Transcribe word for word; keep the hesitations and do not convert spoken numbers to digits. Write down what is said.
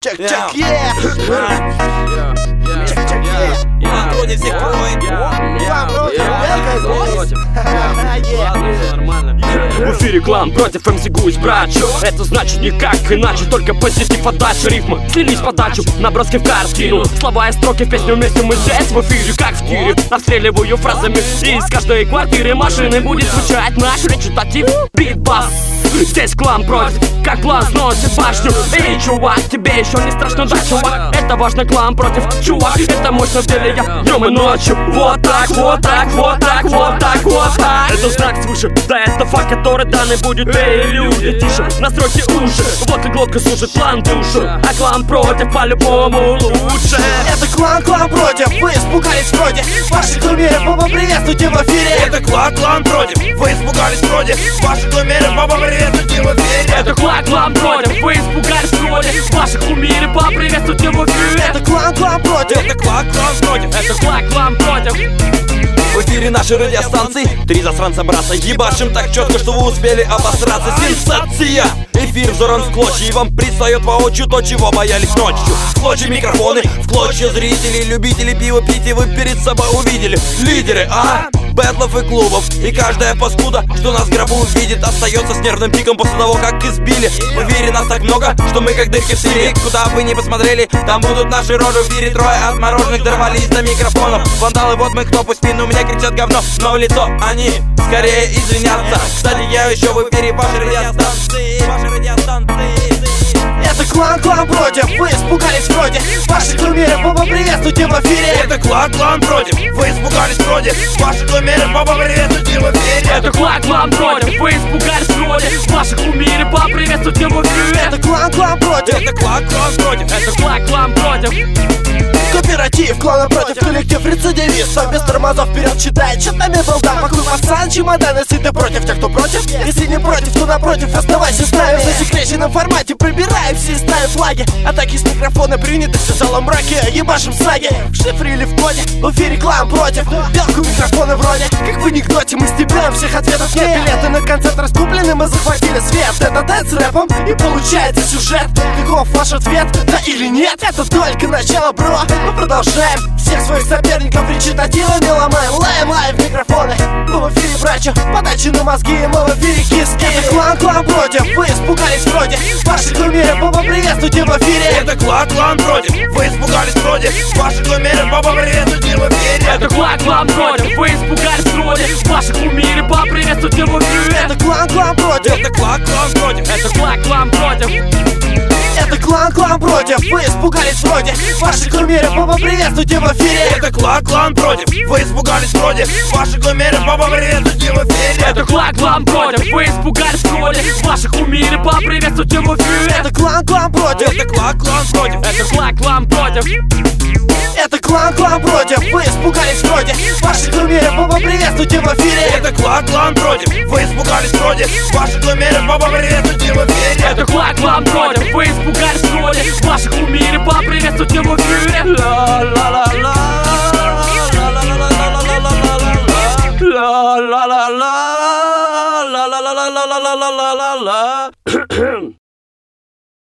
Чек, чек, yeah. Чек, чек, yeah. План вроде всех кроет. План против, Ладно, все нормально. В эфире клан против эм си Гусь, брат. Это значит никак иначе, только позитив, отдача, рифмы слились подачу, наброски в картину. Слова и строки в песню вместе мы здесь в эфире, как в тире. Обстреливаю фразами из каждой квартиры машины будет звучать наш речитатив, битбас. Здесь клан против, как план сносит башню. Эй, чувак, тебе еще не страшно, да, чувак? Это важно, клан против, чувак. Это мощно в деле я днем и ночью. Вот так, вот так, вот так, вот так, вот так. Это знак свыше, да, это факт, который данный будет. Эй, люди, тише, настройте уши. Вот и глотка слушает план душу, а клан против по-любому лучше. Это клан, клан против, вы испугались вроде. Ваши кумиры, папа, приветствуйте в эфире. Это клан, клан против, вы испугались вроде. Ваши кумиры, папа, приветствуйте в эфире. Это клан, клан против, вы испугались вроде. Ваших кумиры, поприветствуйте в эфире. Это клан, клан против. Это клан, клан против. Это клан, клан против. В эфире нашей радиостанции три засранца брата. Ебашим так четко, что вы успели обосраться. Сенсация! Эфир взорван в клочья, и вам предстает воочию то, чего боялись ночью. В клочья микрофоны, в клочья зрители, любители пива пить, и вы перед собой увидели лидеры, а? Бэтлов и клубов. И каждая паскуда, что нас в гробу видит, остается с нервным пиком после того, как избили. В эфире нас так много, что мы как дырки в сыре. Куда бы ни посмотрели, там будут наши рожи. В мире трое отмороженных дорвались до микрофонов. Вандалы, вот мы кто, пусть спину меня кричат говно, но в лицо они скорее извинятся. Кстати, я еще в эфире вашей радиостанции. Вашей радиостанции. Это клан, клан против, вы испугались вроде. Ваши кумиры, папа, приветствуйте в эфире. Это клан, клан против, вы испугались вроде. Ваши кумиры, папа, приветствуйте в эфире. Это клан, клан против, вы испугались вроде. Ваших кумиры, поприветствуйте в эфире. Это клан, клан против. Это клан, клан против. Это клан, клан против. Кооператив, клана против, коллектив, рецидивист. Без тормозов вперед читает, читами балда. Пакуй пацан, чемодан, если ты против, тех, кто против. Если не против, то напротив, оставайся с нами. В засекреченном формате пробираемся и ставим флаги. Атаки с микрофона приняты, все залом мраке. Ебашим саги, в шифре или в коде. В эфире клан против, белку микрофона вроде. Как в анекдоте, мы стебляем, всех ответов нет. Билеты на концерт раскуплены, мы захватили свет. Это дэн с рэпом, и получается сюжет. Каков ваш ответ, да или нет? Это только начало, бро. Мы продолжаем, всех своих соперников речитативами ломаем. Лаем, лаем в микрофоны. Мы в эфире, братья, подачи на мозги. Мы в эфире киски. Это клан, клан против, вы испугались вроде. Ваши кумиры, папа, приветствуйте в эфире. Это клан, клан против, вы испугались вроде. Ваши кумиры, папа, приветствуйте в эфире. Это клан, клан против, вы испугались вроде. Ваших кумиры, поприветствуйте в эфире. Это клан, клан против. Это клан, клан против. Это клан, клан против. Это клан, клан против, вы испугались вроде. Ваши кумиры, папа, приветствуйте в эфире. Это клан, клан против, вы испугались вроде. Ваши кумиры, папа, приветствуйте в эфире. Это клан, клан против, вы испугались вроде. Ваших кумиры, поприветствуйте в эфире. Это клан, клан против. Это клан, клан против. Это клан, клан против. Это клан, клан против, вы испугались вроде. Ваши кумиры, папа, приветствуйте в эфире. Это клан, клан против, вы испугались вроде. Ваши кумиры, папа, приветствуйте в эфире. Это клан, клан против, вы испугались вроде. Ваших кумиры, поприветствуйте в эфире. Ла-ла-ла-ла. Ла-ла-ла-ла. Ла-ла-ла-ла-ла-ла-ла-ла-ла-ла-ла-ла.